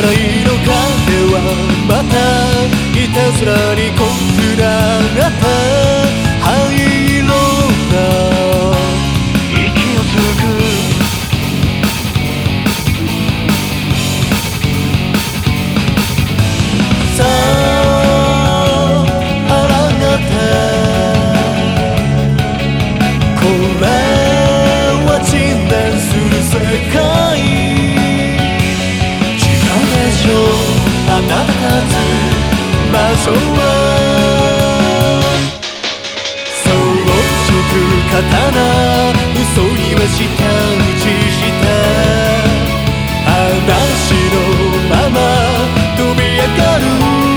ら色影はまたいたずらに濃くなった灰色が息をつくさああらがてこれは沈殿する世界違うでしょうあなた立つ場所は装飾刀嘘には舌打ちした話のまま飛び上がる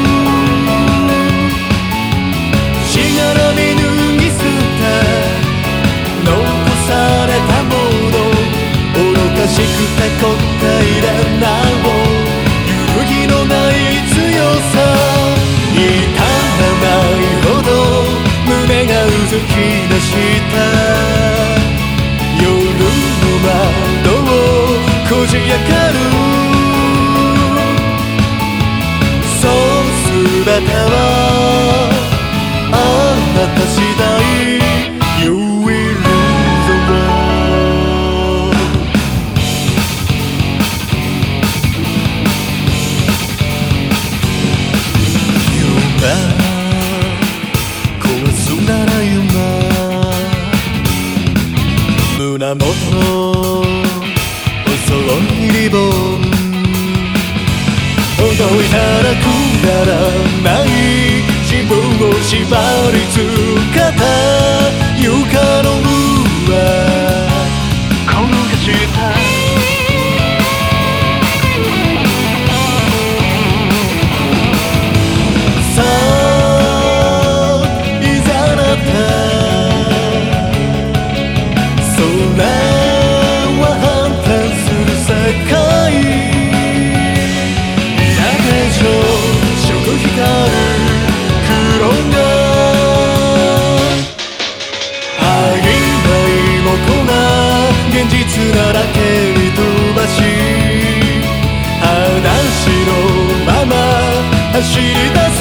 しがらみ脱ぎ捨て残されたもの愚かしくて答えでなお揺るぎのない強さ痛まないほど胸がうずき出した夜の窓をこじ開かるそう全てはあなた次第 You will lose the world 夢壊すなら夢胸元のお揃いリボンほどいたらくだらない自分を縛りつけた床の上転がしたさあいざなってそれは反転する世界光る黒が曖昧もこな現実なら蹴り飛ばし話のまま走り出す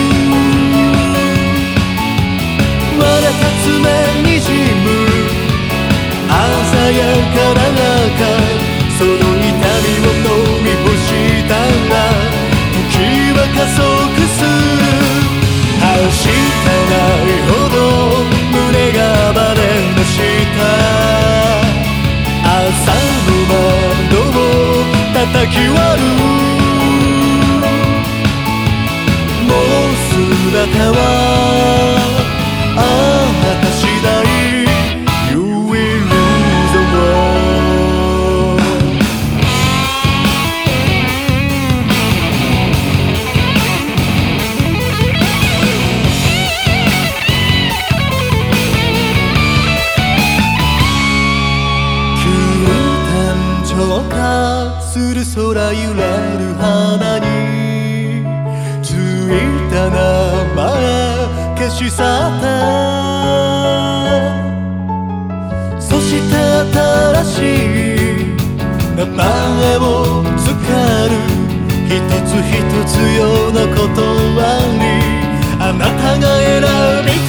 割れた爪にじむ鮮やかな赤その痛みを飲み干したら時は加速するはしたないほど胸が暴れ出した朝の窓を叩き割るもう全てはあなた次第 You will lose the worldする空揺れる花についた名前消し去ったそして新しい名前を使う一つ一つような言葉にあなたが選び